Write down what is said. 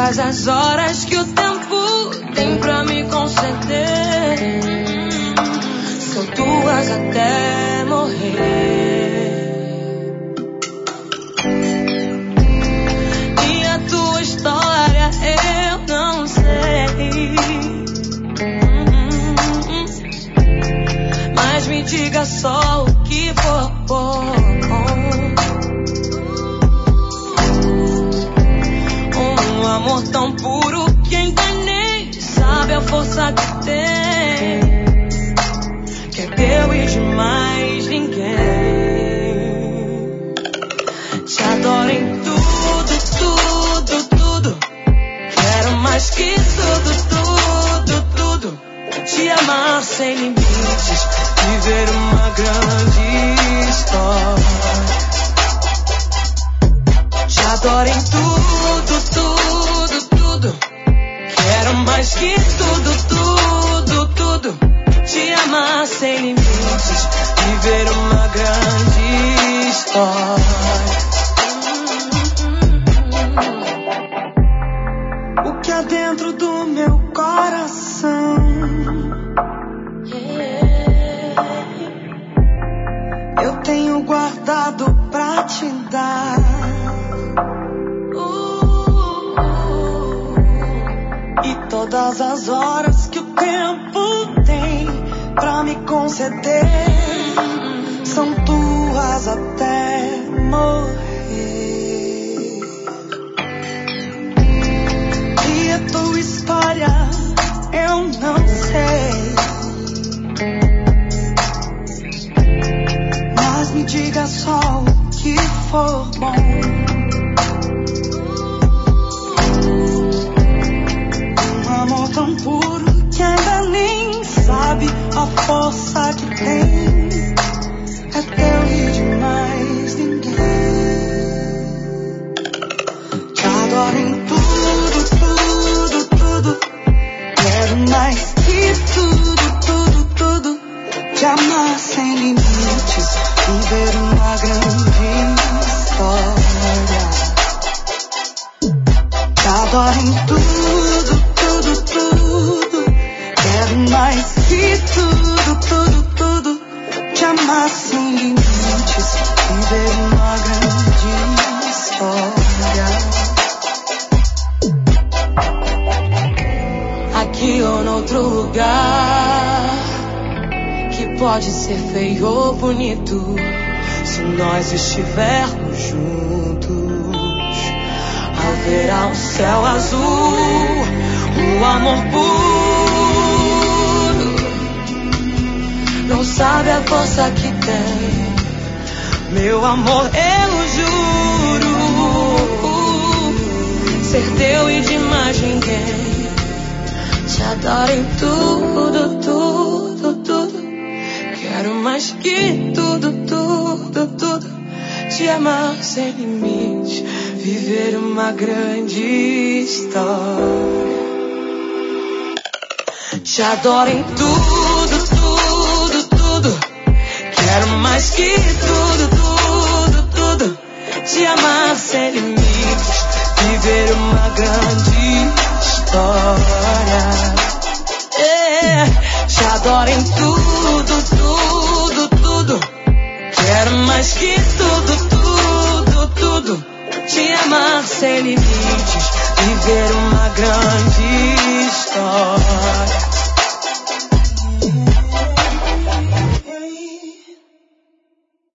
todas as horas que o tempo tem pra me conceder são tuas até morrer. E a tua história eu não sei, mas me diga só o que for bom. Um amor tão puro que ainda nem sabe a força que tem, que é teu e de mais ninguém. Te adoro em tudo, tudo, tudo. Quero mais que tudo, tudo, tudo. Te amar sem limites, viver uma grande história. Te adoro em tudo, tudo, tudo. Quero mais que tudo, tudo, tudo. Te amar sem limites, viver uma grande história. O que há dentro do meu coração eu tenho guardado pra te dar. E todas as horas que o tempo tem pra me conceder são tuas até morrer. E a tua história eu não sei, mas me diga só o que for bom. Amor tão puro que ainda nem sabe a força que tem, é teu e de mais ninguém. Te adoro em tudo, tudo, tudo. Quero mais que tudo, tudo. Te amar sem limites, viver uma grande história. Te adoro em tudo, tudo. Quero mais que tudo, tudo. Te amar sem limites, viver uma grande história. Aqui ou noutro lugar, que pode ser feio ou bonito, se nós estivermos juntos, haverá um céu azul, um amor puro. Não sabe a força que tem, meu amor, eu juro, ser teu e de mais ninguém. Te adoro em tudo, tudo, tudo. Quero mais que tudo, tudo. Te amar sem limite, viver uma grande história. Te adoro em tudo, tudo. Quero mais que tudo. Te amar sem limites, viver uma grande história. Te adoro em tudo, tudo. Quero mais que tudo. Te amar sem limites, viver uma grande história.